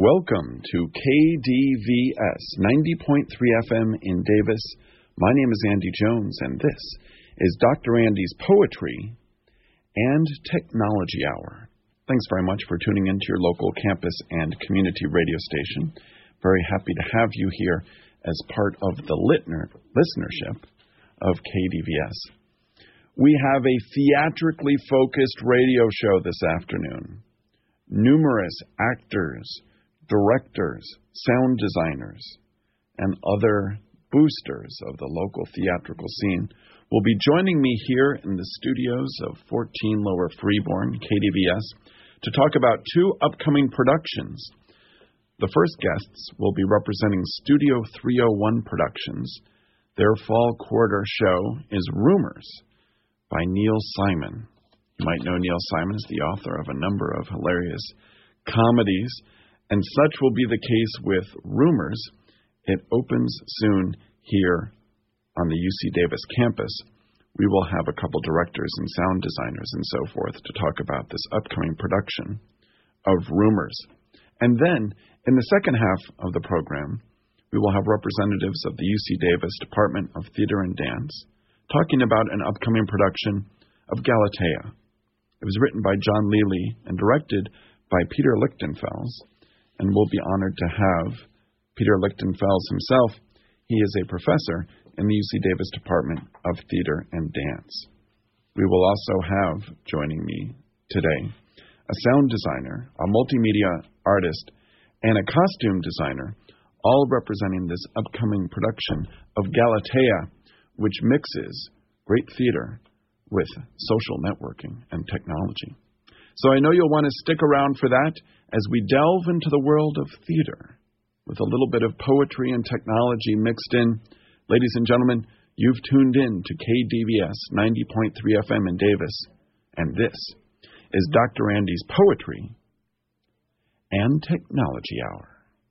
Welcome to KDVS 90.3 FM in Davis. My name is Andy Jones, and this is Dr. Andy's Poetry and Technology Hour. Thanks very much for tuning into your local campus and community radio station. Very happy to have you here as part of the listenership of KDVS. We have a theatrically focused radio show this afternoon. Numerous actors, directors, sound designers, and other boosters of the local theatrical scene will be joining me here in the studios of 14 Lower Freeborn, KDVS, to talk about two upcoming productions. The first guests will be representing Studio 301 Productions. Their fall quarter show is Rumors by Neil Simon. You might know Neil Simon as the author of a number of hilarious comedies, and such will be the case with Rumors. It opens soon here on the UC Davis campus. We will have a couple directors and sound designers and so forth to talk about this upcoming production of Rumors. And then, in the second half of the program, we will have representatives of the UC Davis Department of Theater and Dance talking about an upcoming production of Galatea. It was written by John Lely and directed by Peter Lichtenfels, and we'll be honored to have Peter Lichtenfels himself. He is a professor in the UC Davis Department of Theater and Dance. We will also have, joining me today, a sound designer, a multimedia artist, and a costume designer, all representing this upcoming production of Galatea, which mixes great theater with social networking and technology. So I know you'll want to stick around for that as we delve into the world of theater with a little bit of poetry and technology mixed in. Ladies and gentlemen, you've tuned in to KDVS 90.3 FM in Davis, and this is Dr. Andy's Poetry and Technology Hour.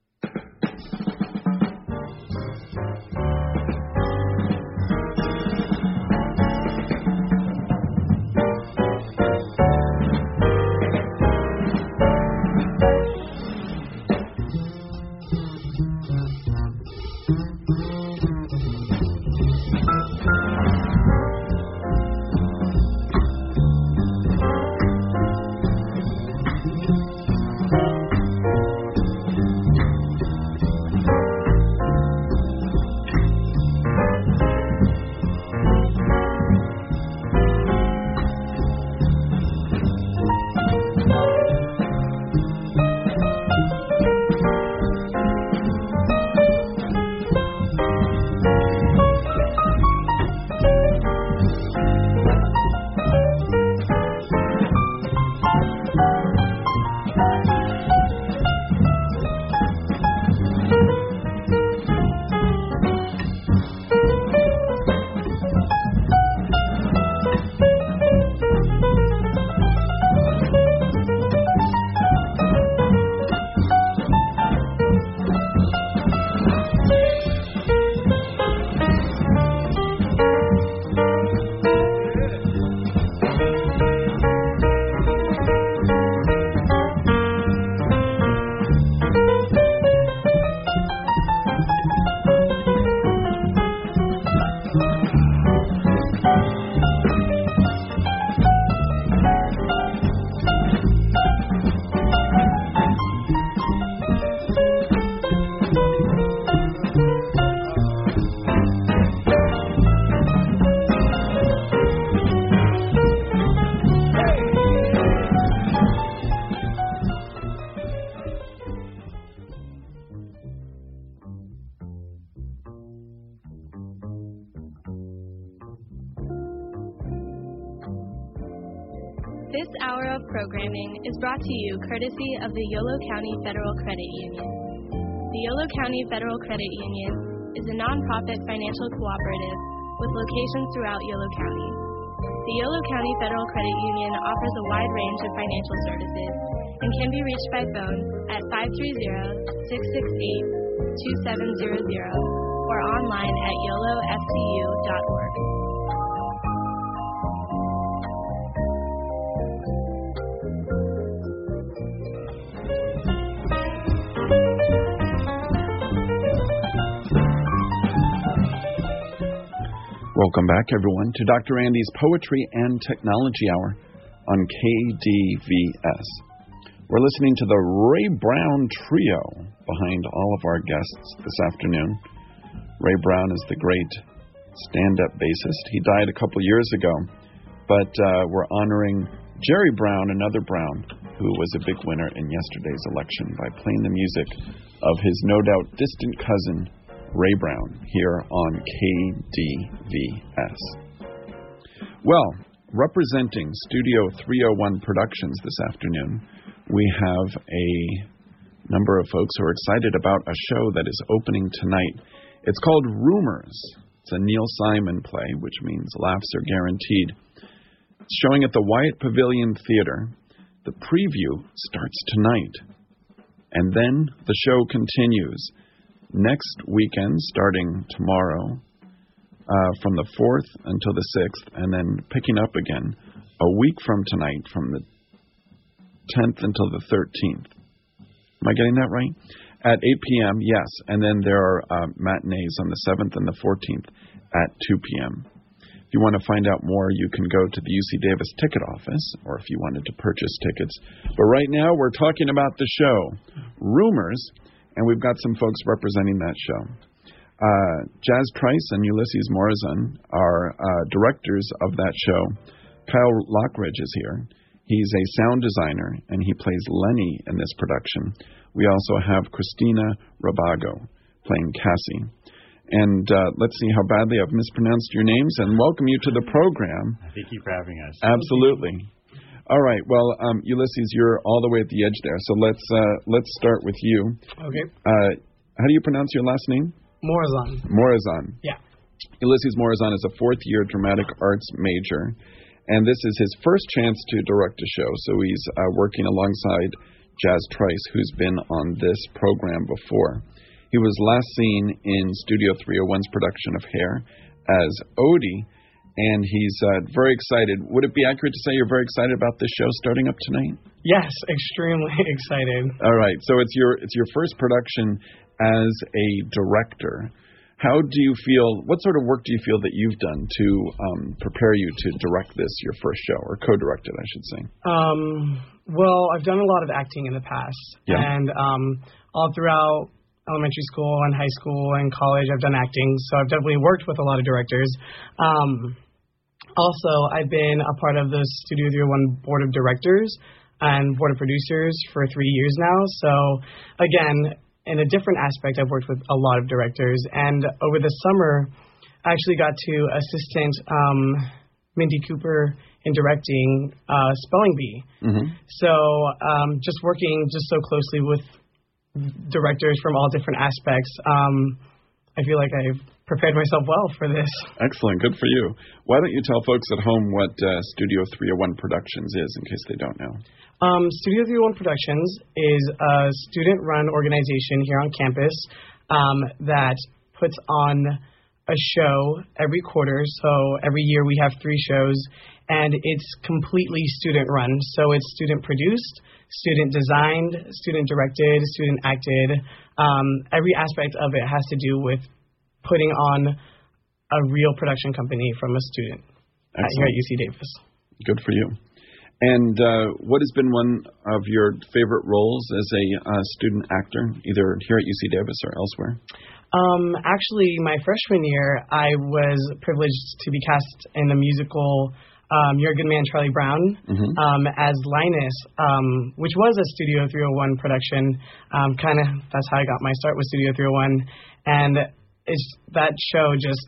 This hour of programming is brought to you courtesy of the Yolo County Federal Credit Union. The Yolo County Federal Credit Union is a nonprofit financial cooperative with locations throughout Yolo County. The Yolo County Federal Credit Union offers a wide range of financial services and can be reached by phone at 530-668-2700 or online at yolofcu.org. Welcome back, everyone, to Dr. Andy's Poetry and Technology Hour on KDVS. We're listening to the Ray Brown Trio behind all of our guests this afternoon. Ray Brown is the great stand-up bassist. He died a couple years ago, but we're honoring Jerry Brown, another Brown, who was a big winner in yesterday's election by playing the music of his no doubt distant cousin, Ray Brown, here on KDVS. Well, representing Studio 301 Productions this afternoon, we have a number of folks who are excited about a show that is opening tonight. It's called Rumors. It's a Neil Simon play, which means laughs are guaranteed. It's showing at the Wyatt Pavilion Theater. The preview starts tonight, and then the show continues next weekend, starting tomorrow, from the 4th until the 6th, and then picking up again a week from tonight, from the 10th until the 13th. Am I getting that right? At 8 p.m., yes, and then there are matinees on the 7th and the 14th at 2 p.m. If you want to find out more, you can go to the UC Davis ticket office, or if you wanted to purchase tickets. But right now, we're talking about the show, Rumors, and we've got some folks representing that show. Jazz Trice and Ulysses Morazan are directors of that show. Kyle Lockridge is here. He's a sound designer, and he plays Lenny in this production. We also have Christina Rabago playing Cassie. And let's see how badly I've mispronounced your names, and welcome you to the program. Thank you for having us. Absolutely. All right. Well, Ulysses, you're all the way at the edge there, so let's start with you. Okay. How do you pronounce your last name? Morazan. Morazan. Yeah. Ulysses Morazan is a fourth-year dramatic arts major, and this is his first chance to direct a show, so he's working alongside Jazz Trice, who's been on this program before. He was last seen in Studio 301's production of Hair as Odie, and he's very excited. Would it be accurate to say you're very excited about this show starting up tonight? Yes, extremely excited. All right, so it's your first production as a director. How do you feel, what sort of work do you feel that you've done to prepare you to direct this, your first show, or co-direct it, I should say? Well, I've done a lot of acting in the past. Yeah. And all throughout elementary school and high school and college, I've done acting. So I've definitely worked with a lot of directors. Also, I've been a part of the Studio 301 Board of Directors and Board of Producers for 3 years now. So, again, in a different aspect, I've worked with a lot of directors. And over the summer, I actually got to assistant Mindy Cooper in directing Spelling Bee. Mm-hmm. So just working just so closely with directors from all different aspects, I feel like I've prepared myself well for this. Excellent. Good for you. Why don't you tell folks at home what Studio 301 Productions is, in case they don't know? Studio 301 Productions is a student-run organization here on campus that puts on a show every quarter. So every year we have 3 shows, and it's completely student-run. So it's student-produced, student-designed, student-directed, student-acted. Every aspect of it has to do with putting on a real production company from a student here at UC Davis. Good for you. And what has been one of your favorite roles as a student actor, either here at UC Davis or elsewhere? Actually, my freshman year, I was privileged to be cast in the musical You're a Good Man, Charlie Brown, as Linus, which was a Studio 301 production. That's how I got my start with Studio 301. And that show just,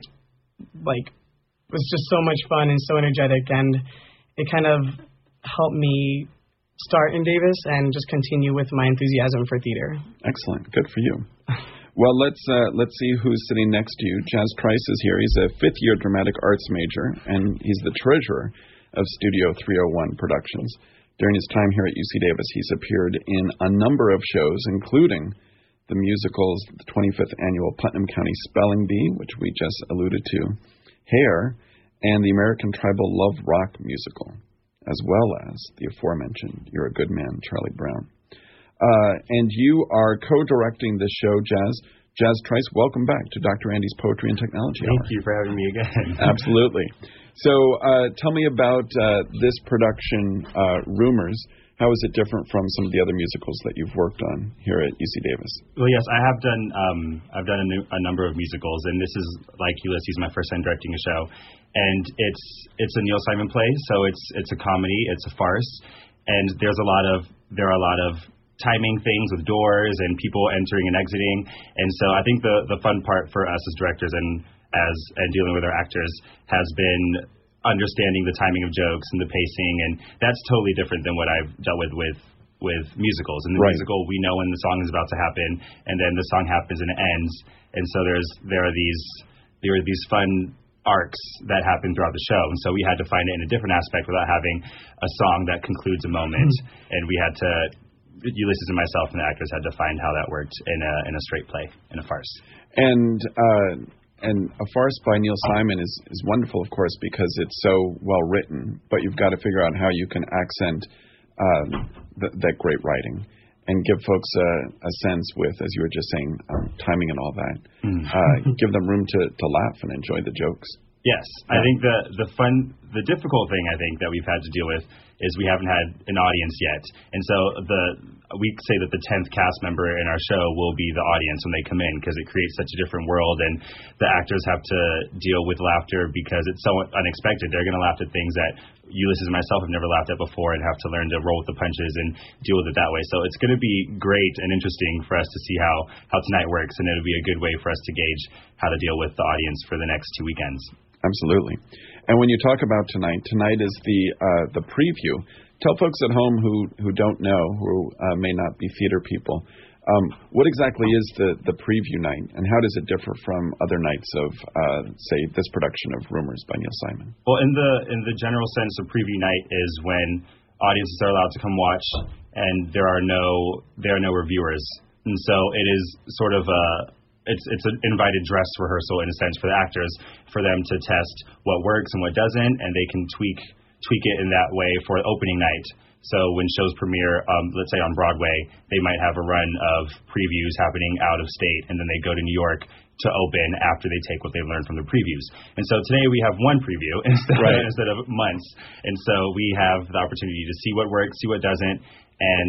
was just so much fun and so energetic, and it kind of helped me start in Davis and just continue with my enthusiasm for theater. Excellent. Good for you. Well, let's see who's sitting next to you. Jazz Trice is here. He's a fifth-year dramatic arts major, and he's the treasurer of Studio 301 Productions. During his time here at UC Davis, he's appeared in a number of shows, including the musicals, the 25th Annual Putnam County Spelling Bee, which we just alluded to, Hair, and the American Tribal Love Rock musical, as well as the aforementioned You're a Good Man, Charlie Brown. And you are co-directing this show, Jazz. Jazz Trice, welcome back to Dr. Andy's Poetry and Technology Hour. Thank you for having me again. Absolutely. So tell me about this production, Rumors. How is it different from some of the other musicals that you've worked on here at UC Davis? Well, yes, I have done. I've done a number of musicals, and this is, like Ulysses, my first time directing a show. And it's a Neil Simon play, so it's a comedy, it's a farce, and there are a lot of timing things with doors and people entering and exiting. And so I think the fun part for us as directors and dealing with our actors has been understanding the timing of jokes and the pacing, and that's totally different than what I've dealt with musicals. In the musical, we know when the song is about to happen, and then the song happens and it ends. And so there are these fun arcs that happen throughout the show, and so we had to find it in a different aspect without having a song that concludes a moment. And we had to, Ulysses and myself and the actors had to find how that worked in a straight play, in a farce. And a farce by Neil Simon is wonderful, of course, because it's so well written, but you've got to figure out how you can accent that great writing and give folks a sense with, as you were just saying, timing and all that. Give them room to laugh and enjoy the jokes. Yes. I think the difficult thing I think that we've had to deal with is we haven't had an audience yet. And so we say that the 10th cast member in our show will be the audience when they come in, because it creates such a different world, and the actors have to deal with laughter because it's so unexpected. They're going to laugh at things that Ulysses and myself have never laughed at before and have to learn to roll with the punches and deal with it that way. So it's going to be great and interesting for us to see how tonight works, and it'll be a good way for us to gauge how to deal with the audience for the next 2 weekends. Absolutely. And when you talk about tonight is the preview. Tell folks at home who don't know, who may not be theater people, what exactly is the preview night, and how does it differ from other nights of, say, this production of Rumors by Neil Simon? Well, in the general sense of preview night is when audiences are allowed to come watch, and there are no reviewers, and so it is sort of it's an invited dress rehearsal in a sense for the actors, for them to test what works and what doesn't, and they can tweak it in that way for opening night. So when shows premiere, let's say on Broadway, they might have a run of previews happening out of state, and then they go to New York to open after they take what they've learned from the previews. And so today we have one preview instead of months. And so we have the opportunity to see what works, see what doesn't, and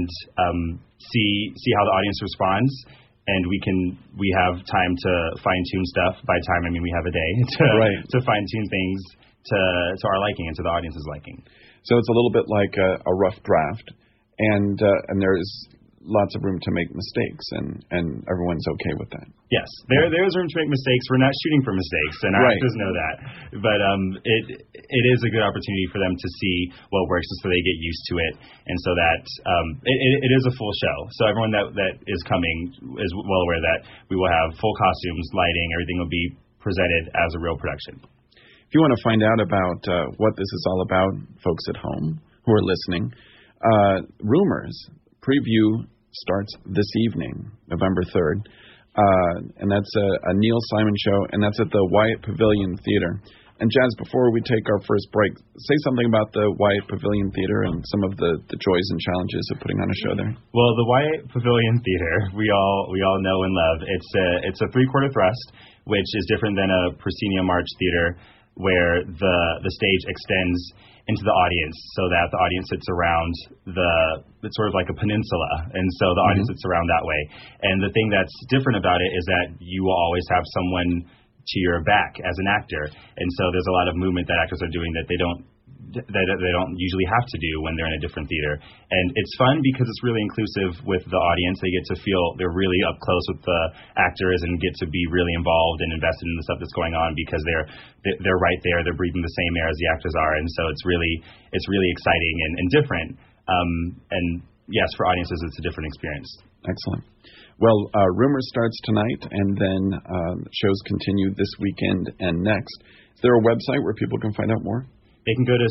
see how the audience responds. And we have time to fine-tune stuff. By time, I mean we have a day to fine-tune things to our liking and to the audience's liking. So it's a little bit like a rough draft, and there's lots of room to make mistakes, and everyone's okay with that. Yes, there's room to make mistakes. We're not shooting for mistakes, and our actors know that. But it is a good opportunity for them to see what works, so they get used to it, and so that it is a full show. So everyone that is coming is well aware that we will have full costumes, lighting, everything will be presented as a real production. If you want to find out about what this is all about, folks at home who are listening, Rumors preview starts this evening, November 3rd, and that's a Neil Simon show, and that's at the Wyatt Pavilion Theater. And Jazz, before we take our first break, say something about the Wyatt Pavilion Theater and some of the joys and challenges of putting on a show there. Well, the Wyatt Pavilion Theater, we all know and love. It's a three-quarter thrust, which is different than a proscenium arch theater, where the stage extends into the audience so that the audience sits around it's sort of like a peninsula, and so the audience sits around that way. And the thing that's different about it is that you will always have someone to your back as an actor, and so there's a lot of movement that actors are doing that they don't usually have to do when they're in a different theater. And it's fun because it's really inclusive with the audience. They get to feel they're really up close with the actors and get to be really involved and invested in the stuff that's going on, because they're right there. They're breathing the same air as the actors are, and so it's really exciting and different. And yes, for audiences, it's a different experience. Excellent. Well, Rumors starts tonight, and then shows continue this weekend and next. Is there a website where people can find out more? They can go to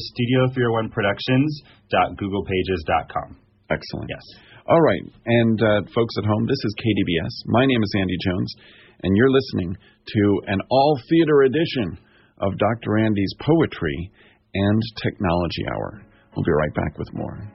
studio301productions.googlepages.com. Excellent. Yes. All right. And folks at home, this is KDBS. My name is Andy Jones, and you're listening to an all-theater edition of Dr. Andy's Poetry and Technology Hour. We'll be right back with more.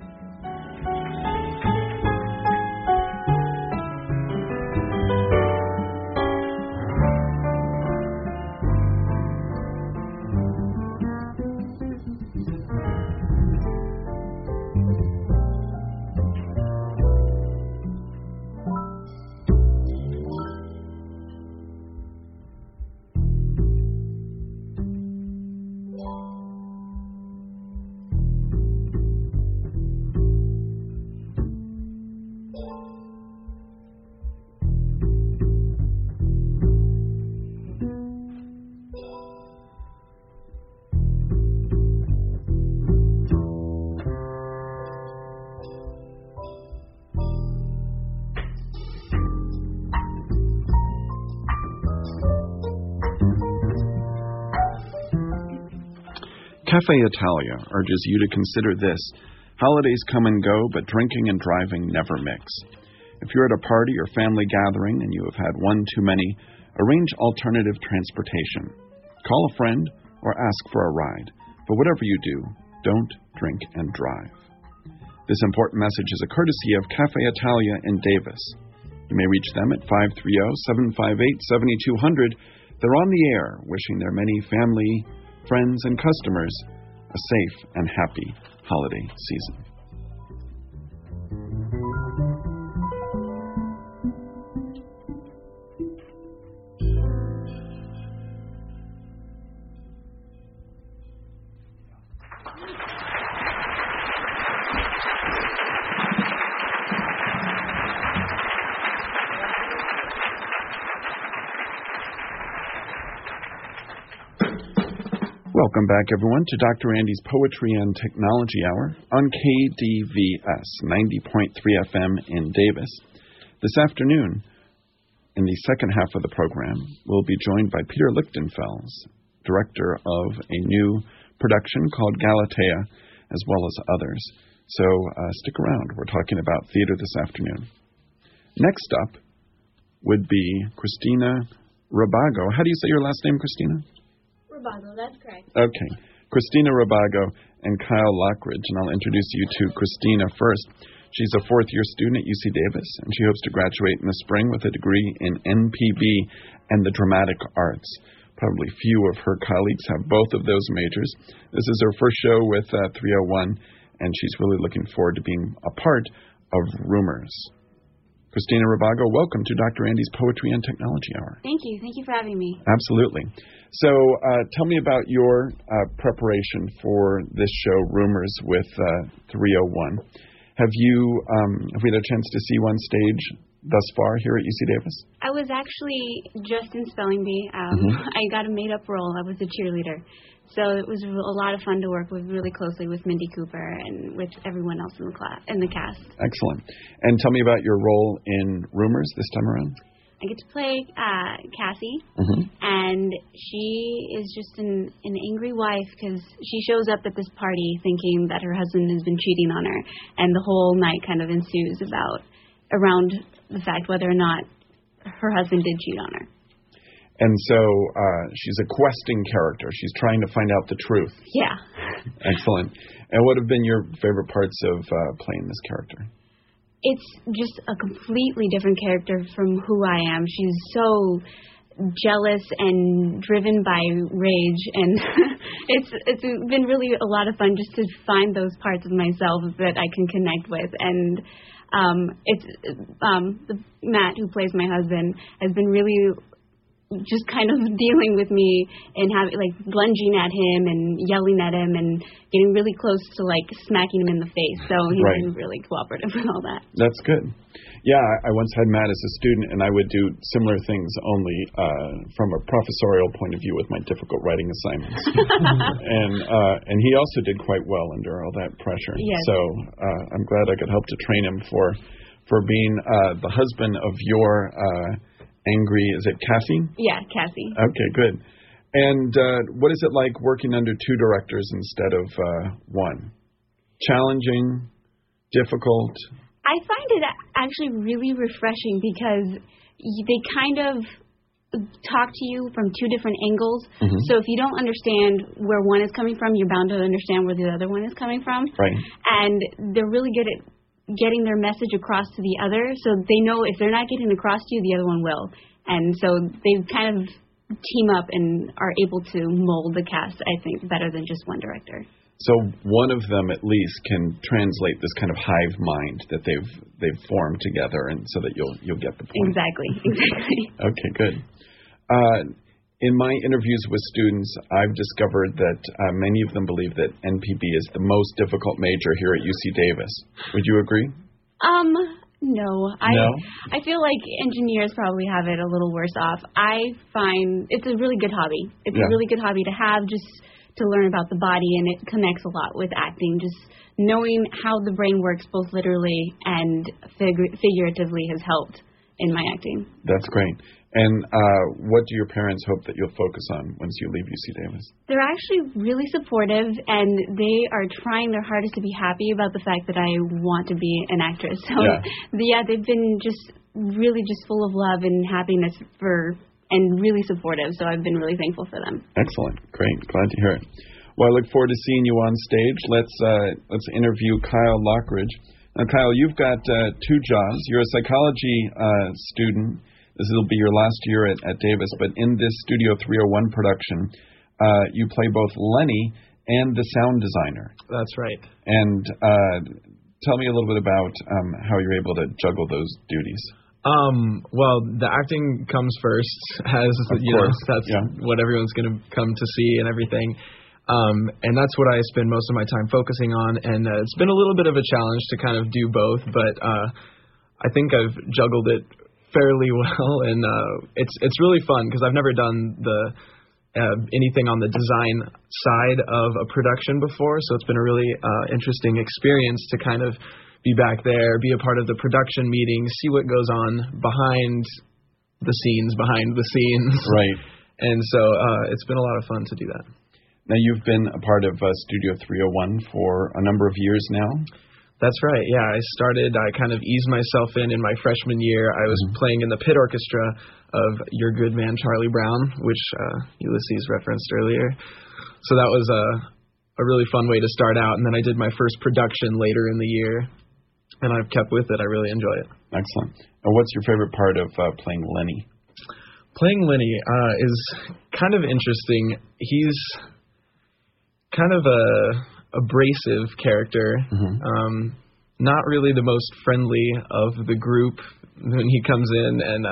Cafe Italia urges you to consider this. Holidays come and go, but drinking and driving never mix. If you're at a party or family gathering and you have had one too many, arrange alternative transportation. Call a friend or ask for a ride. But whatever you do, don't drink and drive. This important message is a courtesy of Cafe Italia in Davis. You may reach them at 530-758-7200. They're on the air, wishing their many family, friends, and customers a safe and happy holiday season. Welcome back, everyone, to Dr. Andy's Poetry and Technology Hour on KDVS 90.3 FM in Davis. This afternoon, in the second half of the program, we'll be joined by Peter Lichtenfels, director of a new production called Galatea, as well as others. So stick around. We're talking about theater this afternoon. Next up would be Christina Rabago. How do you say your last name, Christina? Rabago, that's correct. Okay. Christina Rabago and Kyle Lockridge, and I'll introduce you to Christina first. She's a fourth-year student at UC Davis, and she hopes to graduate in the spring with a degree in NPB and the dramatic arts. Probably few of her colleagues have both of those majors. This is her first show with 301, and she's really looking forward to being a part of Rumors. Christina Rabago, welcome to Dr. Andy's Poetry and Technology Hour. Thank you. Thank you for having me. Absolutely. So tell me about your preparation for this show, Rumors with 301. Have we had a chance to see one stage thus far here at UC Davis? I was actually just in Spelling Bee. I got a made-up role. I was a cheerleader. So it was a lot of fun to work with really closely with Mindy Cooper and with everyone else in the cast. Excellent. And tell me about your role in Rumors this time around. I get to play Cassie, and she is just an angry wife because she shows up at this party thinking that her husband has been cheating on her, and the whole night kind of ensues around the fact whether or not her husband did cheat on her. And so she's a questing character. She's trying to find out the truth. Yeah. Excellent. And what have been your favorite parts of playing this character? It's just a completely different character from who I am. She's so jealous and driven by rage, and it's been really a lot of fun just to find those parts of myself that I can connect with. And Matt, who plays my husband, has been really just kind of dealing with me and lunging at him and yelling at him and getting really close to smacking him in the face. So he's been really cooperative with all that. That's good. Yeah, I once had Matt as a student, and I would do similar things only from a professorial point of view with my difficult writing assignments. And he also did quite well under all that pressure. Yes. So I'm glad I could help to train him for being the husband of your angry, is it Cassie? Yeah, Cassie. Okay, good. And what is it like working under two directors instead of one? Challenging? Difficult? I find it actually really refreshing because they kind of talk to you from two different angles. So if you don't understand where one is coming from, you're bound to understand where the other one is coming from. Right. And they're really good at getting their message across to the other, so they know if they're not getting across to you, the other one will. And so they kind of team up and are able to mold the cast, I think, better than just one director. So one of them at least can translate this kind of hive mind that they've formed together, and so that you'll get the point. Exactly. Okay, good. In my interviews with students, I've discovered that many of them believe that NPB is the most difficult major here at UC Davis. Would you agree? No. I feel like engineers probably have it a little worse off. I find it's a really good hobby. It's a really good hobby to have, just to learn about the body, and it connects a lot with acting. Just knowing how the brain works both literally and figuratively has helped in my acting. That's great. And what do your parents hope that you'll focus on once you leave UC Davis? They're actually really supportive, and they are trying their hardest to be happy about the fact that I want to be an actress. So, they've been just really just full of love and happiness and really supportive. So I've been really thankful for them. Excellent. Great. Glad to hear it. Well, I look forward to seeing you on stage. Let's interview Kyle Lockridge. Now, Kyle, you've got two jobs. You're a psychology student. This will be your last year at Davis, but in this Studio 301 production, you play both Lenny and the sound designer. That's right. And tell me a little bit about how you're able to juggle those duties. Well, the acting comes first, as you know, that's what everyone's going to come to see and everything. And that's what I spend most of my time focusing on. And it's been a little bit of a challenge to kind of do both, but I think I've juggled it fairly well, and it's really fun because I've never done anything on the design side of a production before, so it's been a really interesting experience to kind of be back there, be a part of the production meetings, see what goes on behind the scenes. Right. And so it's been a lot of fun to do that. Now, you've been a part of Studio 301 for a number of years now. That's right, yeah. I kind of eased myself in my freshman year. I was playing in the pit orchestra of Your Good Man, Charlie Brown, which Ulysses referenced earlier. So that was a really fun way to start out. And then I did my first production later in the year, and I've kept with it. I really enjoy it. Excellent. And what's your favorite part of playing Lenny? Playing Lenny is kind of interesting. He's kind of a abrasive character, not really the most friendly of the group when he comes in, and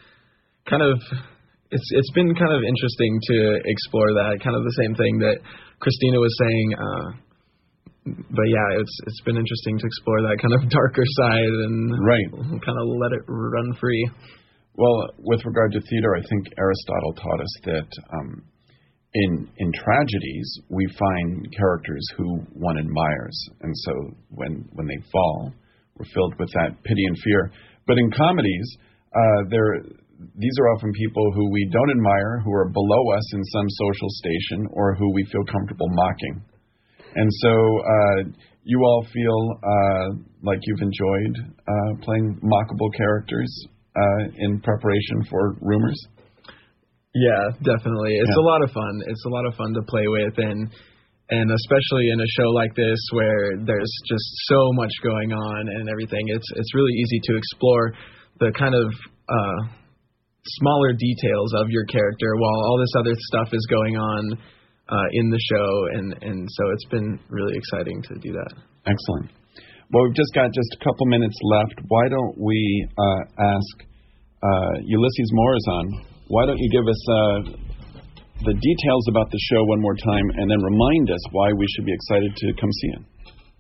it's been kind of interesting to explore that, kind of the same thing that Christina was saying, but yeah, it's been interesting to explore that kind of darker side and kind of let it run free. Well, with regard to theater, I think Aristotle taught us that in tragedies, we find characters who one admires, and so when they fall, we're filled with that pity and fear. But in comedies, these are often people who we don't admire, who are below us in some social station, or who we feel comfortable mocking. And so you all feel like you've enjoyed playing mockable characters in preparation for Rumors? Yeah, definitely. It's a lot of fun. It's a lot of fun to play with, and especially in a show like this where there's just so much going on and everything. It's really easy to explore the kind of smaller details of your character while all this other stuff is going on in the show, and so it's been really exciting to do that. Excellent. Well, we've just got a couple minutes left. Why don't we ask Ulysses Morazan? Why don't you give us the details about the show one more time, and then remind us why we should be excited to come see it?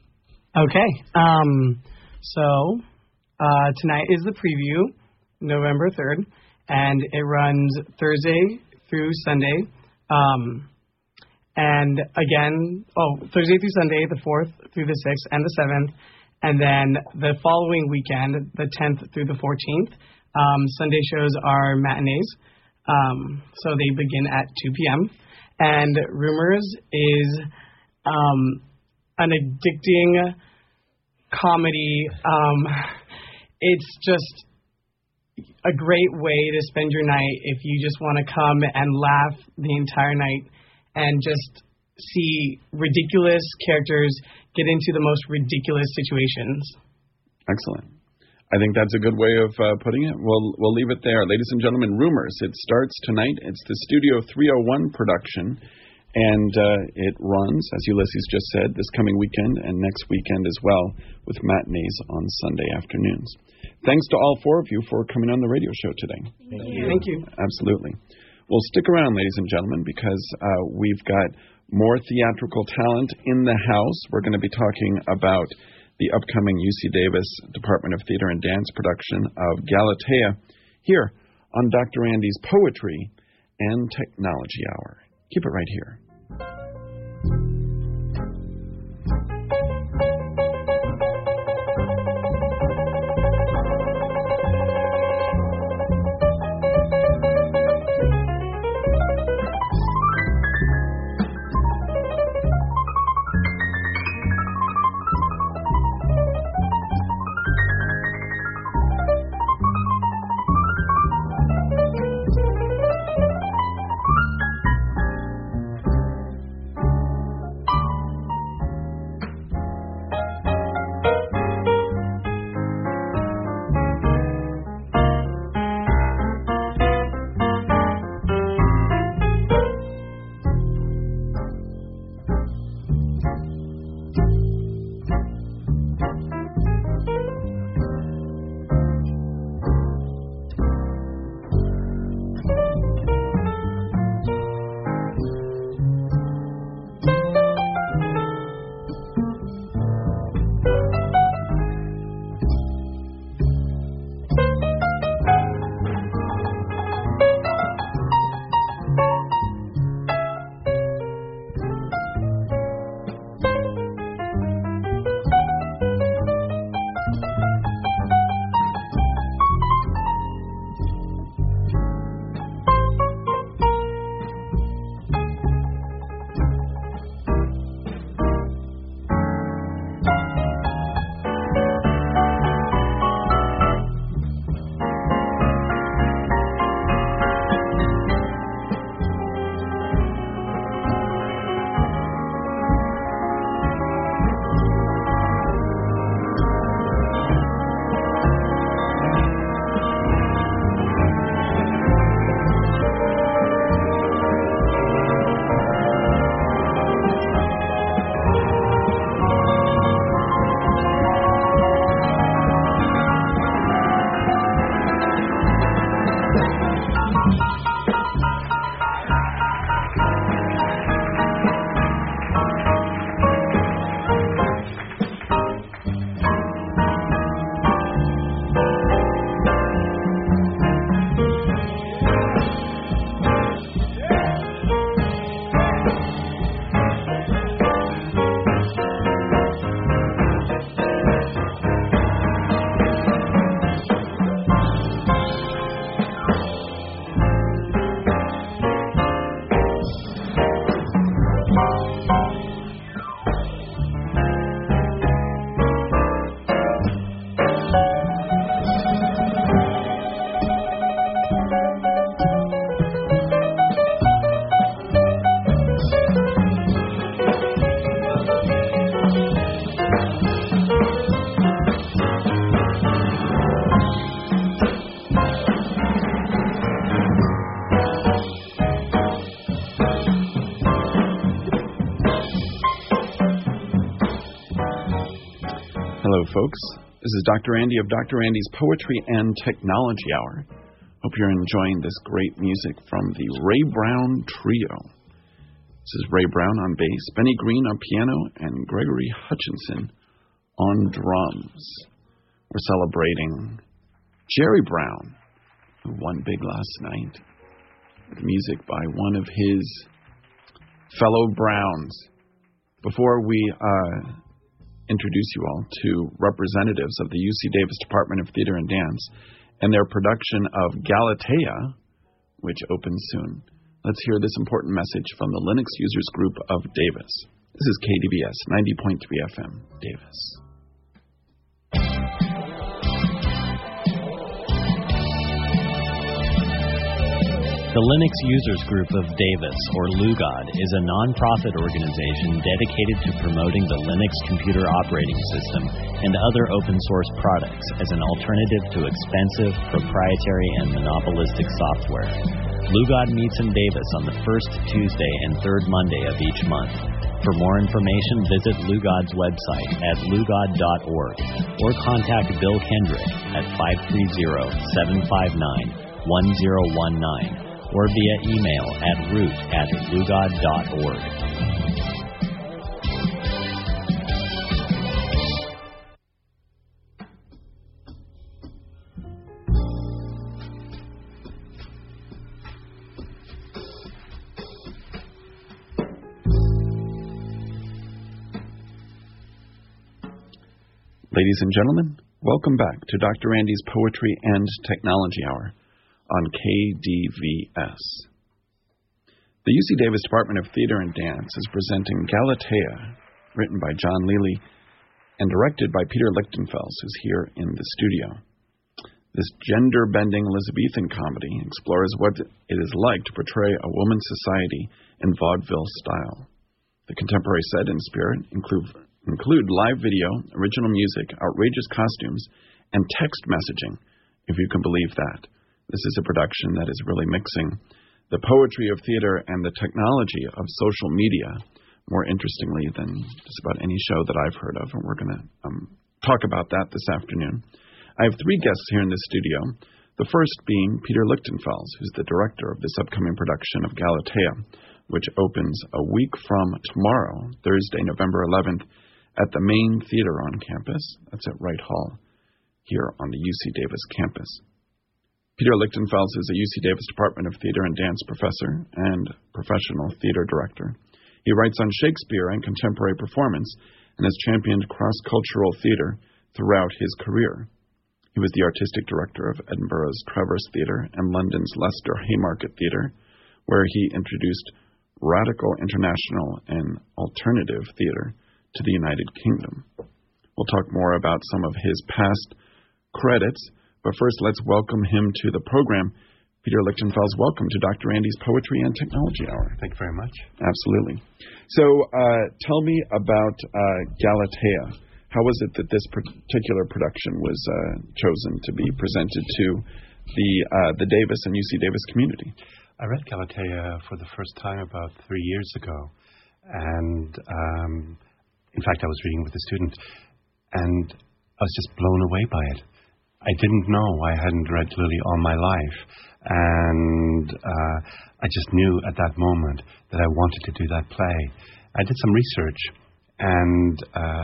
Okay. So tonight is the preview, November 3rd, and it runs Thursday through Sunday. And again, Thursday through Sunday, the 4th through the 6th and the 7th. And then the following weekend, the 10th through the 14th, Sunday shows are matinees. So they begin at 2 p.m. And Rumors is an addicting comedy. It's just a great way to spend your night if you just want to come and laugh the entire night and just see ridiculous characters get into the most ridiculous situations. Excellent. I think that's a good way of putting it. We'll leave it there. Ladies and gentlemen, Rumors. It starts tonight. It's the Studio 301 production, and it runs, as Ulysses just said, this coming weekend and next weekend as well, with matinees on Sunday afternoons. Thanks to all four of you for coming on the radio show today. Thank you. Absolutely. Well, stick around, ladies and gentlemen, because we've got more theatrical talent in the house. We're going to be talking about the upcoming UC Davis Department of Theater and Dance production of Galatea here on Dr. Andy's Poetry and Technology Hour. Keep it right here. Hello, folks. This is Dr. Andy of Dr. Andy's Poetry and Technology Hour. Hope you're enjoying this great music from the Ray Brown Trio. This is Ray Brown on bass, Benny Green on piano, and Gregory Hutchinson on drums. We're celebrating Jerry Brown, who won big last night, with music by one of his fellow Browns. Before we introduce you all to representatives of the UC Davis Department of Theater and Dance and their production of Galatea, which opens soon, let's hear this important message from the Linux Users Group of Davis. This is KDVS 90.3 FM, Davis. The Linux Users Group of Davis, or LUGOD, is a non-profit organization dedicated to promoting the Linux computer operating system and other open-source products as an alternative to expensive, proprietary, and monopolistic software. LUGOD meets in Davis on the first Tuesday and third Monday of each month. For more information, visit LUGOD's website at lugod.org or contact Bill Kendrick at 530-759-1019. or via email at root@lugod.org. Ladies and gentlemen, welcome back to Dr. Andy's Poetry and Technology Hour on KDVS. The UC Davis Department of Theater and Dance is presenting Galatea, written by John Leely and directed by Peter Lichtenfels, who's here in the studio. This gender-bending Elizabethan comedy explores what it is like to portray a woman's society in vaudeville style. The contemporary set and spirit include live video, original music, outrageous costumes, and text messaging, if you can believe that. This is a production that is really mixing the poetry of theater and the technology of social media more interestingly than just about any show that I've heard of, and we're going to talk about that this afternoon. I have three guests here in the studio, the first being Peter Lichtenfels, who's the director of this upcoming production of Galatea, which opens a week from tomorrow, Thursday, November 11th, at the main theater on campus. That's at Wright Hall, here on the UC Davis campus. Peter Lichtenfels is a UC Davis Department of Theater and Dance professor and professional theater director. He writes on Shakespeare and contemporary performance and has championed cross-cultural theater throughout his career. He was the artistic director of Edinburgh's Traverse Theatre and London's Leicester Haymarket Theatre, where he introduced radical international and alternative theater to the United Kingdom. We'll talk more about some of his past credits, but first, let's welcome him to the program. Peter Lichtenfels, welcome to Dr. Andy's Poetry and Technology Hour. Thank you very much. Absolutely. So tell me about Galatea. How was it that this particular production was chosen to be presented to the Davis and UC Davis community? I read Galatea for the first time about 3 years ago. And in fact, I was reading with a student, and I was just blown away by it. I didn't know. I hadn't read Lily all my life. And I just knew at that moment that I wanted to do that play. I did some research and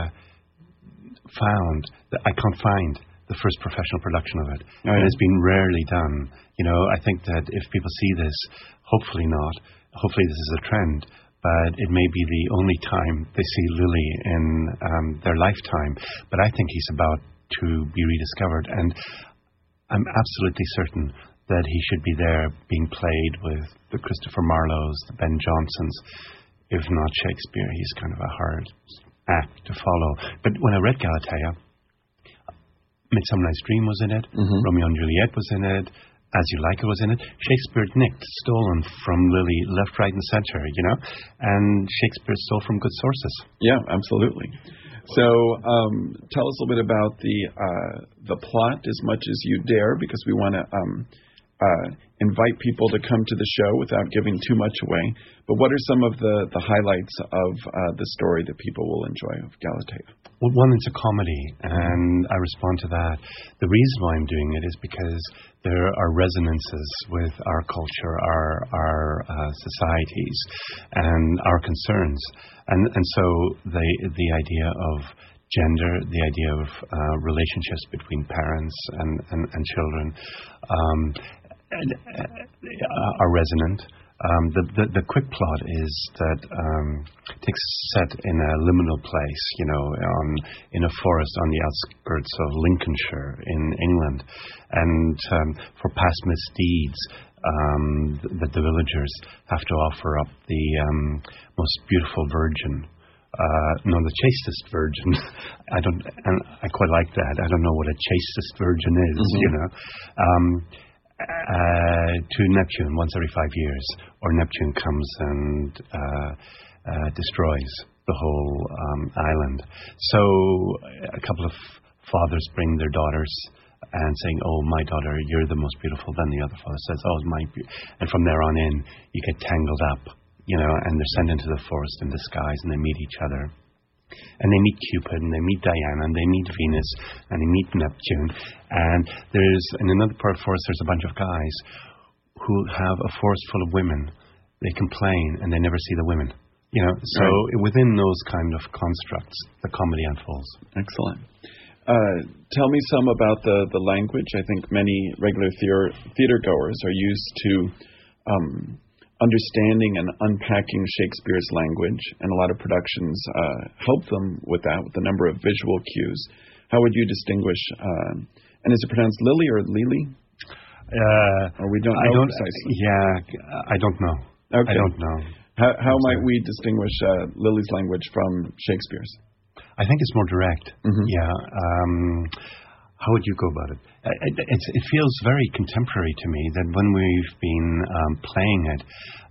found that I can't find the first professional production of it. Oh, yeah. It has been rarely done. You know, I think that if people see this, hopefully not, hopefully this is a trend, but it may be the only time they see Lily in their lifetime. But I think he's about to be rediscovered, and I'm absolutely certain that he should be there being played with the Christopher Marlowes, the Ben Johnsons. If not Shakespeare, he's kind of a hard act to follow. But when I read Galatea, Midsummer Night's Dream was in it, Romeo and Juliet was in it, As You Like It was in it. Shakespeare nicked, stolen from Lily, left, right, and center, you know, and Shakespeare stole from good sources. Yeah, absolutely. So tell us a little bit about the plot as much as you dare, because we want to invite people to come to the show without giving too much away. But what are some of the highlights of the story that people will enjoy of Galatea? Well, one, it's a comedy, and I respond to that. The reason why I'm doing it is because there are resonances with our culture, our societies, and our concerns. And so the idea of gender, the idea of relationships between parents and children are resonant. The quick plot is that takes set in a liminal place, in a forest on the outskirts of Lincolnshire in England, and for past misdeeds, the villagers have to offer up the most beautiful virgin. The chastest virgin. I quite like that. I don't know what a chastest virgin is, to Neptune once every 5 years, or Neptune comes and destroys the whole island. So a couple of fathers bring their daughters and saying, "Oh, my daughter, you're the most beautiful." Then the other father says, "Oh, and from there on in, you get tangled up, and they're sent into the forest in disguise, and they meet each other. And they meet Cupid, and they meet Diana, and they meet Venus, and they meet Neptune. And in another part of the forest, there's a bunch of guys who have a forest full of women. They complain, and they never see the women. So within those kind of constructs, the comedy unfolds. Excellent. Tell me some about the language. I think many regular theater goers are used to understanding and unpacking Shakespeare's language, and a lot of productions help them with that, with the number of visual cues. How would you distinguish, and is it pronounced Lily or Lily? Or we don't know precisely? Yeah, I don't know. Okay. I don't know. How might we distinguish Lily's language from Shakespeare's? I think it's more direct. Mm-hmm. Yeah. How would you go about it? It feels very contemporary to me that when we've been playing it,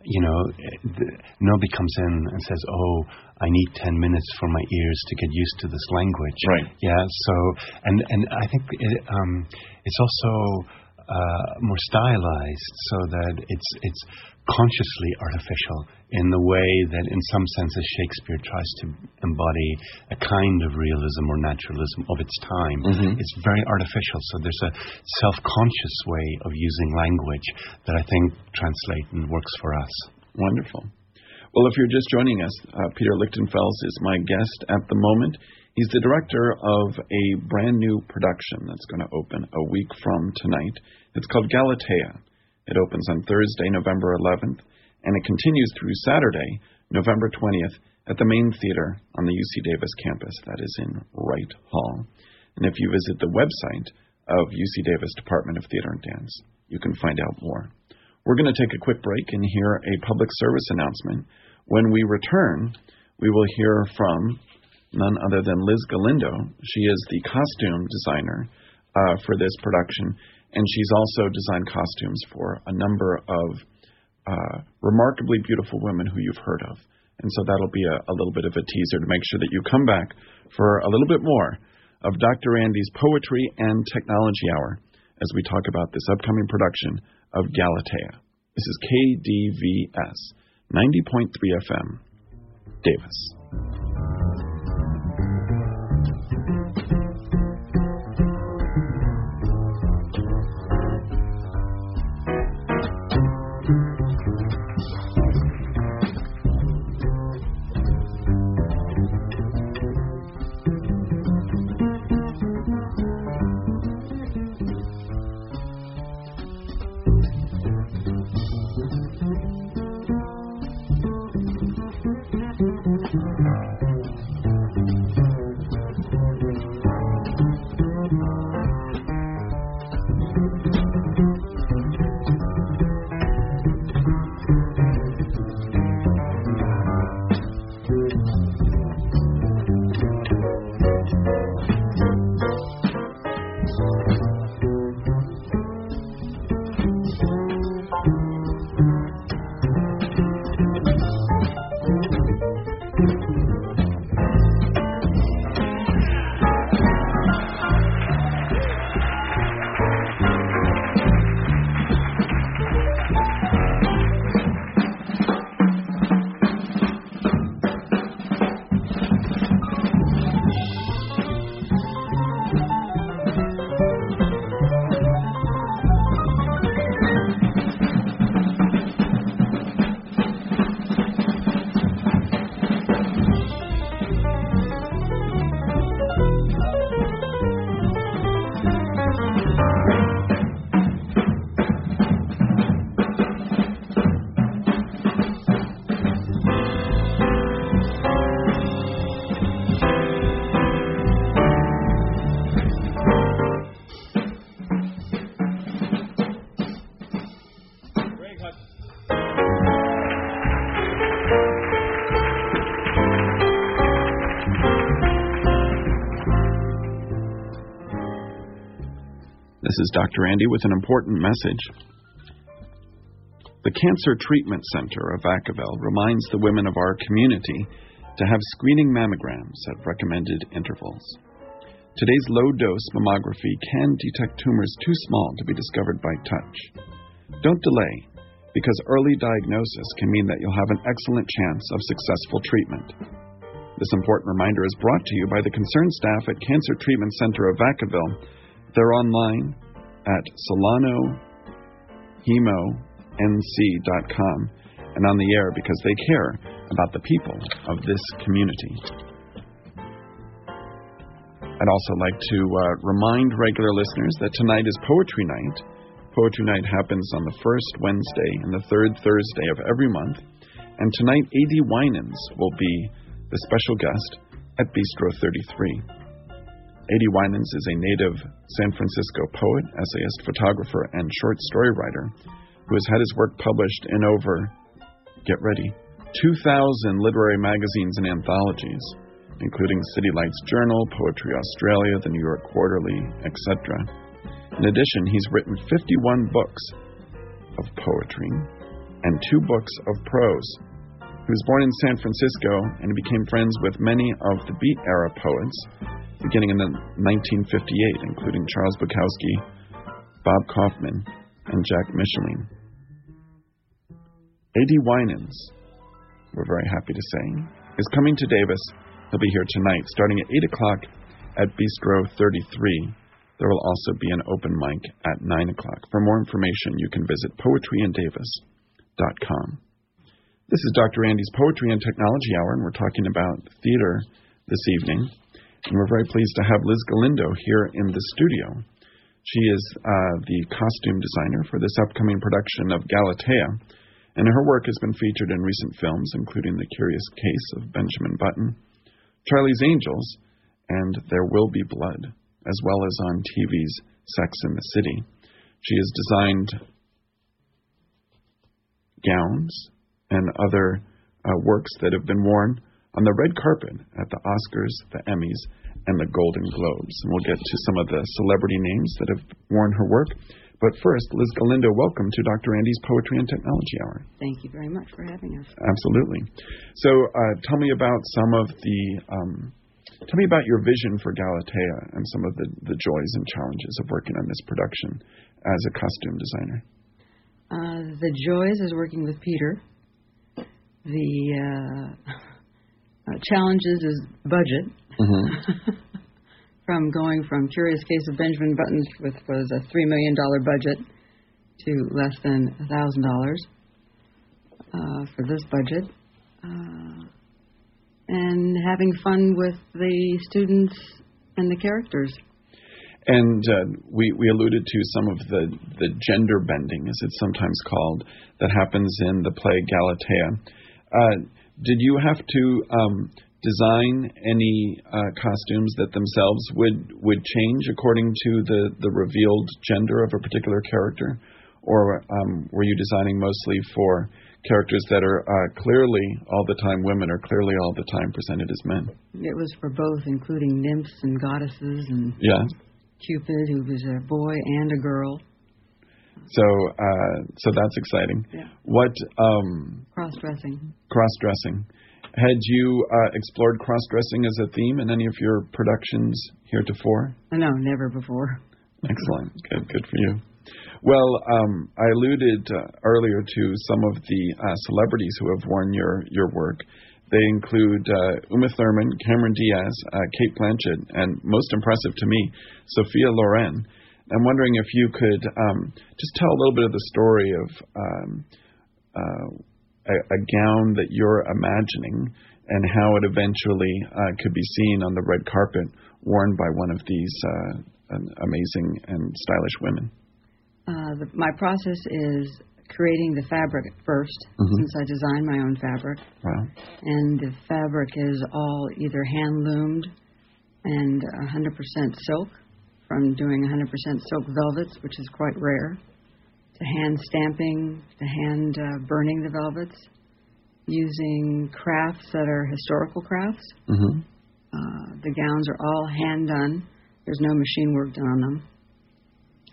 nobody comes in and says, "Oh, I need 10 minutes for my ears to get used to this language." Right. Yeah. So, and I think it's also more stylized, so that it's consciously artificial in the way that, in some senses, Shakespeare tries to embody a kind of realism or naturalism of its time. Mm-hmm. It's very artificial, so there's a self-conscious way of using language that I think translates and works for us. Wonderful. Well, if you're just joining us, Peter Lichtenfels is my guest at the moment. He's the director of a brand new production that's going to open a week from tonight. It's called Galatea. It opens on Thursday, November 11th, and it continues through Saturday, November 20th, at the main theater on the UC Davis campus. That is in Wright Hall. And if you visit the website of UC Davis Department of Theater and Dance, you can find out more. We're going to take a quick break and hear a public service announcement. When we return, we will hear from none other than Liz Galindo. She is the costume designer for this production, and she's also designed costumes for a number of remarkably beautiful women who you've heard of. And so that'll be a little bit of a teaser to make sure that you come back for a little bit more of Dr. Andy's Poetry and Technology Hour as we talk about this upcoming production of Galatea. This is KDVS, 90.3 FM, Davis. This is Dr. Andy with an important message. The Cancer Treatment Center of Vacaville reminds the women of our community to have screening mammograms at recommended intervals. Today's low-dose mammography can detect tumors too small to be discovered by touch. Don't delay, because early diagnosis can mean that you'll have an excellent chance of successful treatment. This important reminder is brought to you by the concerned staff at Cancer Treatment Center of Vacaville. They're online at solanohemonc.com and on the air because they care about the people of this community. I'd also like to remind regular listeners that tonight is Poetry Night. Poetry Night happens on the first Wednesday and the third Thursday of every month. And tonight, A.D. Winans will be the special guest at Bistro 33. A.D. Winans is a native San Francisco poet, essayist, photographer, and short story writer who has had his work published in over, get ready, 2,000 literary magazines and anthologies, including City Lights Journal, Poetry Australia, The New York Quarterly, etc. In addition, he's written 51 books of poetry and 2 books of prose. He was born in San Francisco and became friends with many of the Beat-era poets, beginning in 1958, including Charles Bukowski, Bob Kaufman, and Jack Micheline. A.D. Winans, we're very happy to say, is coming to Davis. He'll be here tonight, starting at 8 o'clock at Bistro 33. There will also be an open mic at 9 o'clock. For more information, you can visit poetryindavis.com. This is Dr. Andy's Poetry and Technology Hour, and we're talking about theater this evening. And we're very pleased to have Liz Galindo here in the studio. She is the costume designer for this upcoming production of Galatea, and her work has been featured in recent films, including The Curious Case of Benjamin Button, Charlie's Angels, and There Will Be Blood, as well as on TV's Sex and the City. She has designed gowns and other works that have been worn on the red carpet at the Oscars, the Emmys, and the Golden Globes. And we'll get to some of the celebrity names that have worn her work. But first, Liz Galindo, welcome to Dr. Andy's Poetry and Technology Hour. Thank you very much for having us. Absolutely. So tell me about some of the... tell me about your vision for Galatea and some of the joys and challenges of working on this production as a costume designer. The joys is working with Peter. The challenges is budget. Mm-hmm. From going from Curious Case of Benjamin Button, which was a $3 million budget, to less than $1,000 for this budget. And having fun with the students and the characters. And we alluded to some of the gender bending, as it's sometimes called, that happens in the play Galatea. Did you have to design any costumes that themselves would change according to the revealed gender of a particular character? Or were you designing mostly for characters that are clearly all the time women or clearly all the time presented as men? It was for both, including nymphs and goddesses and Cupid, who was a boy and a girl. So that's exciting. Yeah. What cross-dressing. Cross-dressing. Had you explored cross-dressing as a theme in any of your productions heretofore? No, never before. Excellent. Good for you. Well, I alluded earlier to some of the celebrities who have worn your work. They include Uma Thurman, Cameron Diaz, Cate Blanchett, and most impressive to me, Sophia Loren. I'm wondering if you could just tell a little bit of the story of a gown that you're imagining and how it eventually could be seen on the red carpet worn by one of these amazing and stylish women. My process is creating the fabric first, since I design my own fabric. Wow. And the fabric is all either hand-loomed and 100% silk, from doing 100% silk velvets, which is quite rare, to hand stamping, to hand burning the velvets, using crafts that are historical crafts. Mm-hmm. The gowns are all hand done. There's no machine work done on them.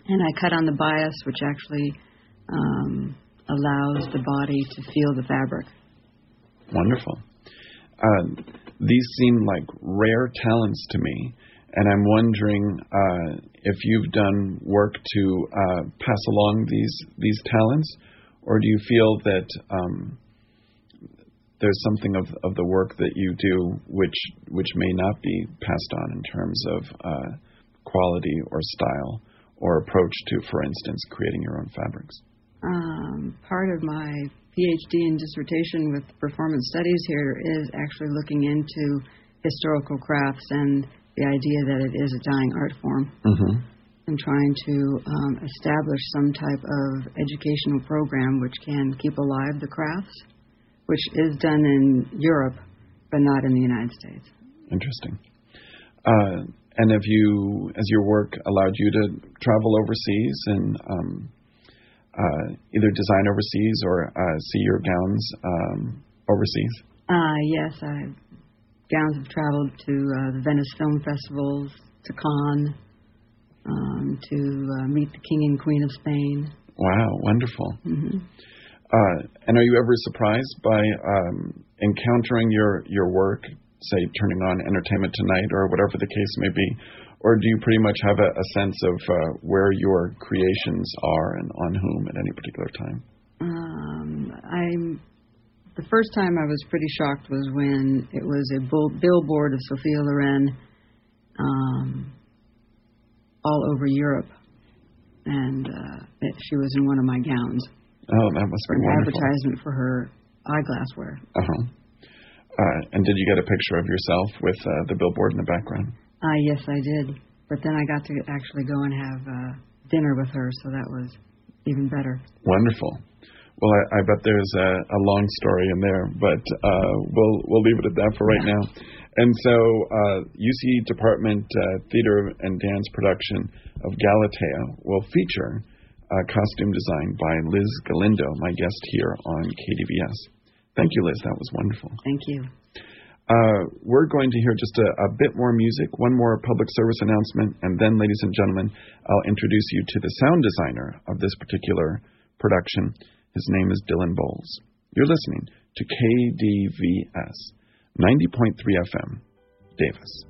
And I cut on the bias, which actually allows the body to feel the fabric. Wonderful. These seem like rare talents to me, and I'm wondering if you've done work to pass along these talents, or do you feel that there's something of the work that you do which may not be passed on in terms of quality or style or approach to, for instance, creating your own fabrics? Part of my PhD and dissertation with performance studies here is actually looking into historical crafts and the idea that it is a dying art form, and trying to establish some type of educational program which can keep alive the crafts, which is done in Europe, but not in the United States. Interesting. And has your work allowed you to travel overseas and either design overseas or see your gowns overseas? Yes, gowns have traveled to the Venice Film Festivals, to Cannes, to meet the King and Queen of Spain. Wow, wonderful. And are you ever surprised by encountering your work, say turning on Entertainment Tonight or whatever the case may be, or do you pretty much have a sense of where your creations are and on whom at any particular time? The first time I was pretty shocked was when it was a billboard of Sophia Loren all over Europe, and she was in one of my gowns. Oh, that must be wonderful. An advertisement for her eyeglassware. And did you get a picture of yourself with the billboard in the background? Yes, I did. But then I got to actually go and have dinner with her, so that was even better. Wonderful. Well, I bet there's a long story in there, but we'll leave it at that for right now. And so UC Department Theater and Dance production of Galatea will feature costume design by Liz Galindo, my guest here on KDVS. Thank you, Liz. That was wonderful. Thank you. We're going to hear just a bit more music, one more public service announcement, and then, ladies and gentlemen, I'll introduce you to the sound designer of this particular production. His name is Dylan Bowles. You're listening to KDVS, 90.3 FM, Davis.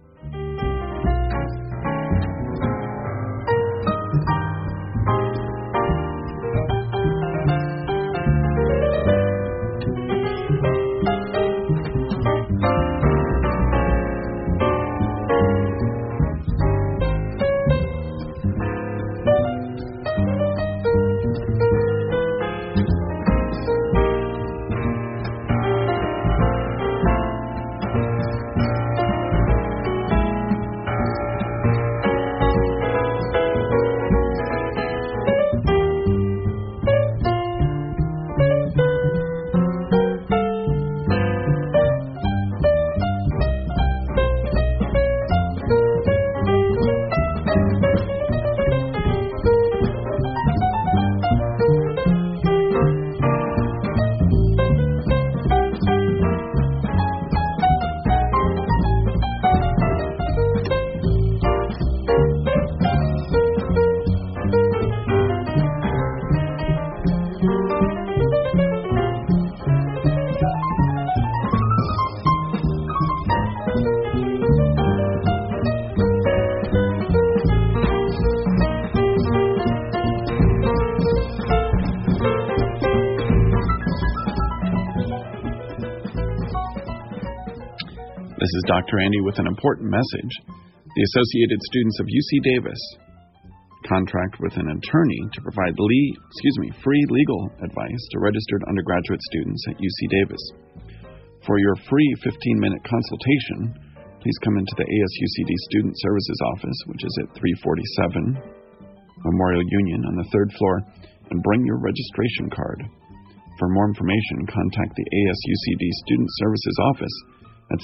This is Dr. Andy with an important message. The Associated Students of UC Davis contract with an attorney to provide free legal advice to registered undergraduate students at UC Davis. For your free 15-minute consultation, please come into the ASUCD Student Services Office, which is at 347 Memorial Union on the 3rd floor, and bring your registration card. For more information, contact the ASUCD Student Services Office at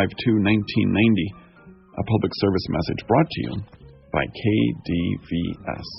752-1990, a public service message brought to you by KDVS.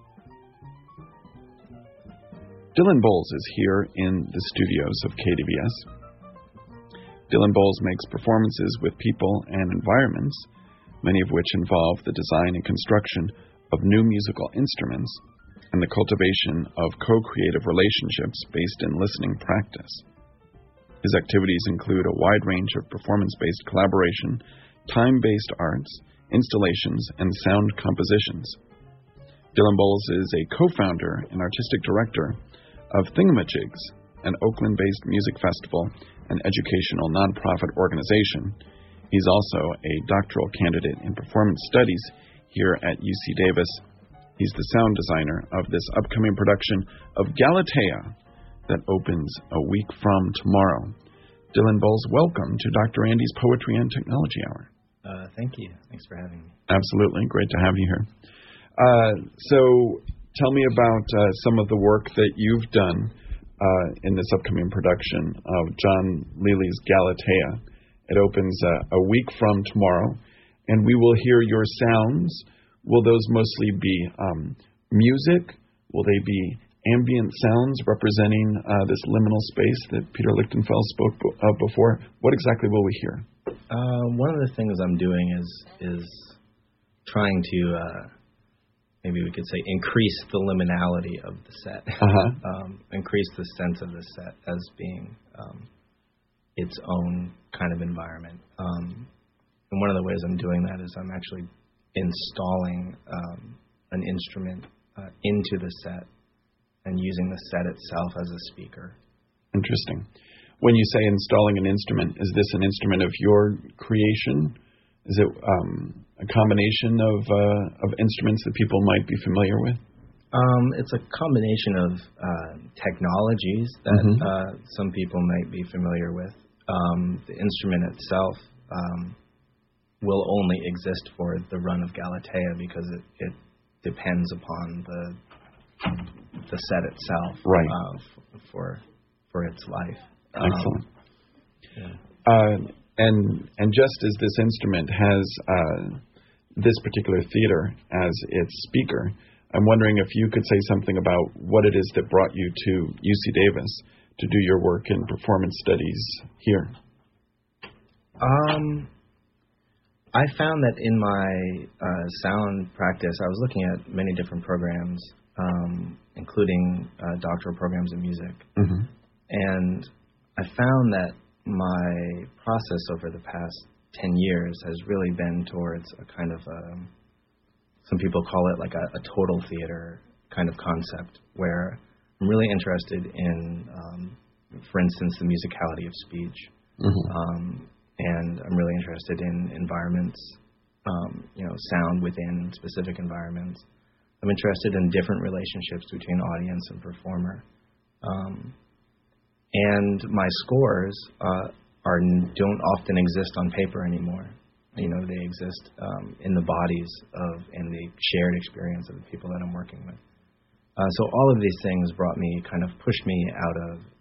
Dylan Bowles is here in the studios of KDVS. Dylan Bowles makes performances with people and environments, many of which involve the design and construction of new musical instruments, and the cultivation of co-creative relationships based in listening practice. His activities include a wide range of performance-based collaboration, time-based arts, installations, and sound compositions. Dylan Bowles is a co-founder and artistic director of Thingamajigs, an Oakland-based music festival and educational nonprofit organization. He's also a doctoral candidate in performance studies here at UC Davis. He's the sound designer of this upcoming production of Galatea that opens a week from tomorrow. Dylan Bowles, welcome to Dr. Andy's Poetry and Technology Hour. Thank you. Thanks for having me. Absolutely. Great to have you here. So tell me about some of the work that you've done in this upcoming production of John Lely's Galatea. It opens a week from tomorrow, and we will hear your sounds. Will those mostly be music? Will they be ambient sounds representing this liminal space that Peter Lichtenfeld spoke of before? What exactly will we hear? One of the things I'm doing is trying to, maybe we could say, increase the liminality of the set. Increase the sense of the set as being its own kind of environment. And one of the ways I'm doing that is I'm actually installing an instrument into the set and using the set itself as a speaker. Interesting. When you say installing an instrument, is this an instrument of your creation? Is it a combination of instruments that people might be familiar with? It's a combination of technologies that some people might be familiar with. The instrument itself will only exist for the run of Galatea because it depends upon the set itself, right? For its life. Excellent. And just as this instrument has this particular theater as its speaker, I'm wondering if you could say something about what it is that brought you to UC Davis to do your work in performance studies here. I found that in my sound practice, I was looking at many different programs, including doctoral programs in music. And I found that my process over the past 10 years has really been towards a kind of, some people call it like a total theater kind of concept, where I'm really interested in, for instance, the musicality of speech. And I'm really interested in environments, sound within specific environments. I'm interested in different relationships between audience and performer. And my scores don't often exist on paper anymore. They exist in the bodies and the shared experience of the people that I'm working with. So all of these things pushed me out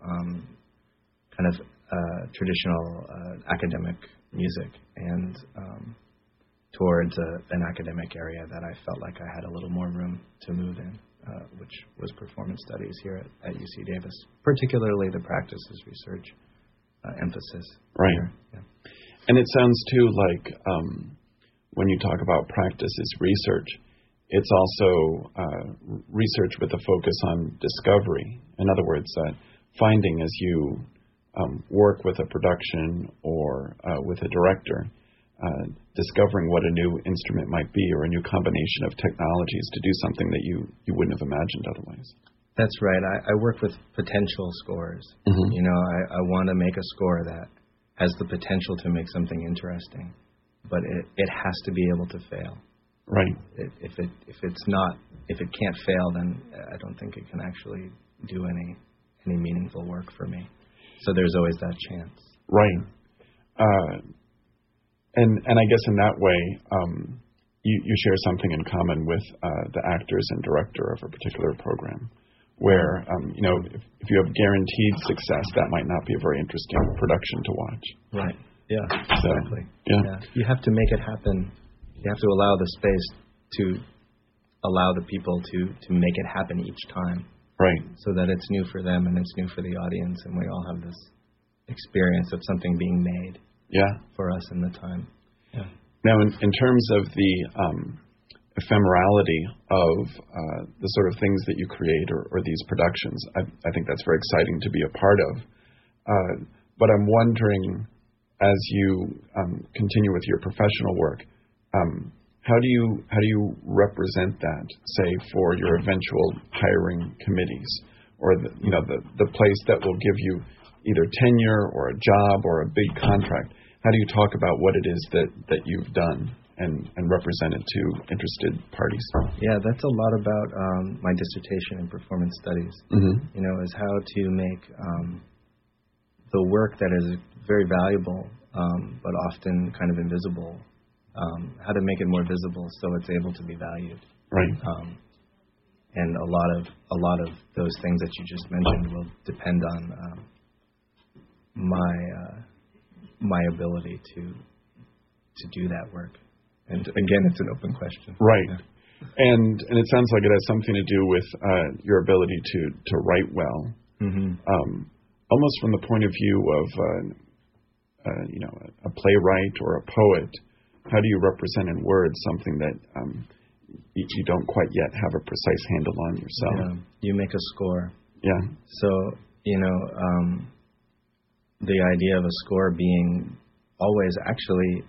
of traditional academic music and towards an academic area that I felt like I had a little more room to move in, which was performance studies here at UC Davis, particularly the practices research emphasis. Right. Here. Yeah. And it sounds too like when you talk about practice is research, it's also research with a focus on discovery. In other words, finding as you work with a production or with a director, discovering what a new instrument might be or a new combination of technologies to do something that you wouldn't have imagined otherwise. That's right. I work with potential scores. I want to make a score that has the potential to make something interesting, but it has to be able to fail. Right. If it can't fail, then I don't think it can actually do any meaningful work for me. So there's always that chance. Right. And I guess in that way, you share something in common with the actors and director of a particular program, where if you have guaranteed success, that might not be a very interesting production to watch. Right. Yeah. Exactly. Yeah. You have to make it happen. You have to allow the space to allow the people to make it happen each time. Right. So that it's new for them and it's new for the audience, and we all have this experience of something being made. Yeah. For us in the time. Yeah. Now, in terms of the ephemerality of the sort of things that you create or these productions. I think that's very exciting to be a part of. But I'm wondering, as you continue with your professional work, how do you represent that, say, for your eventual hiring committees, or the place that will give you either tenure or a job or a big contract? How do you talk about what it is that you've done and represent it to interested parties? Yeah, that's a lot about my dissertation in performance studies. Is how to make the work that is very valuable but often kind of invisible, how to make it more visible so it's able to be valued. Right. And a lot of those things that you just mentioned will depend on my ability to do that work. And again, it's an open question. Right. Yeah. And it sounds like it has something to do with your ability to write well. Almost from the point of view of a playwright or a poet, how do you represent in words something that you don't quite yet have a precise handle on yourself? Yeah. You make a score. Yeah. So, the idea of a score being always actually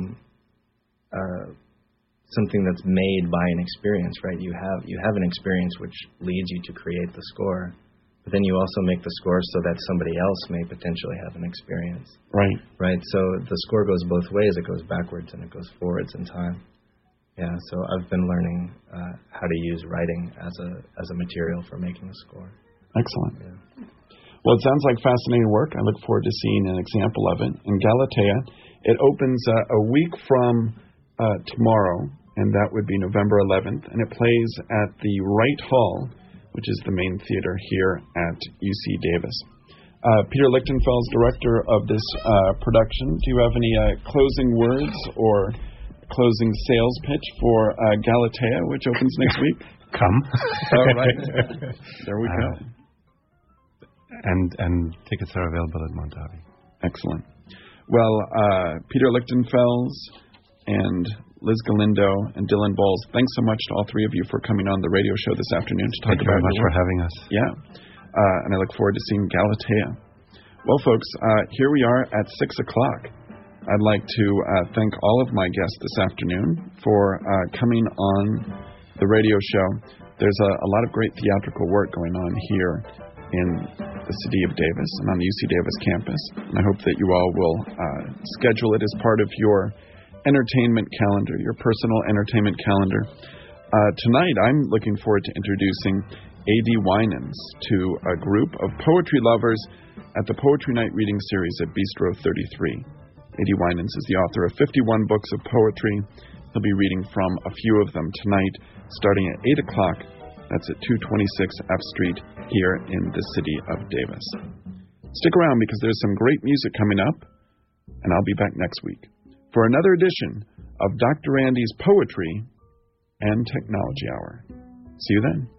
something that's made by an experience, right? You have an experience which leads you to create the score, but then you also make the score so that somebody else may potentially have an experience. Right. Right. So the score goes both ways. It goes backwards and it goes forwards in time. Yeah. So I've been learning how to use writing as a material for making a score. Excellent. Yeah. Well, it sounds like fascinating work. I look forward to seeing an example of it. In Galatea, it opens a week from tomorrow, and that would be November 11th, and it plays at the Wright Hall, which is the main theater here at UC Davis. Peter Lichtenfels, director of this production, do you have any closing words or closing sales pitch for Galatea, which opens next week? Come. All right. There we go. And tickets are available at Montavi. Excellent. Well, Peter Lichtenfels and Liz Galindo and Dylan Bowles, thanks so much to all three of you for coming on the radio show this afternoon to talk about Thank you very much for having us. Yeah. And I look forward to seeing Galatea. Well, folks, here we are at 6 o'clock. I'd like to thank all of my guests this afternoon for coming on the radio show. There's a lot of great theatrical work going on here in the city of Davis and on the UC Davis campus. And I hope that you all will schedule it as part of your entertainment calendar, your personal entertainment calendar. Tonight, I'm looking forward to introducing A.D. Winans to a group of poetry lovers at the Poetry Night Reading Series at Bistro 33. A.D. Winans is the author of 51 books of poetry. He'll be reading from a few of them tonight, starting at 8 o'clock. That's at 226 F Street here in the city of Davis. Stick around because there's some great music coming up, and I'll be back next week for another edition of Dr. Andy's Poetry and Technology Hour. See you then.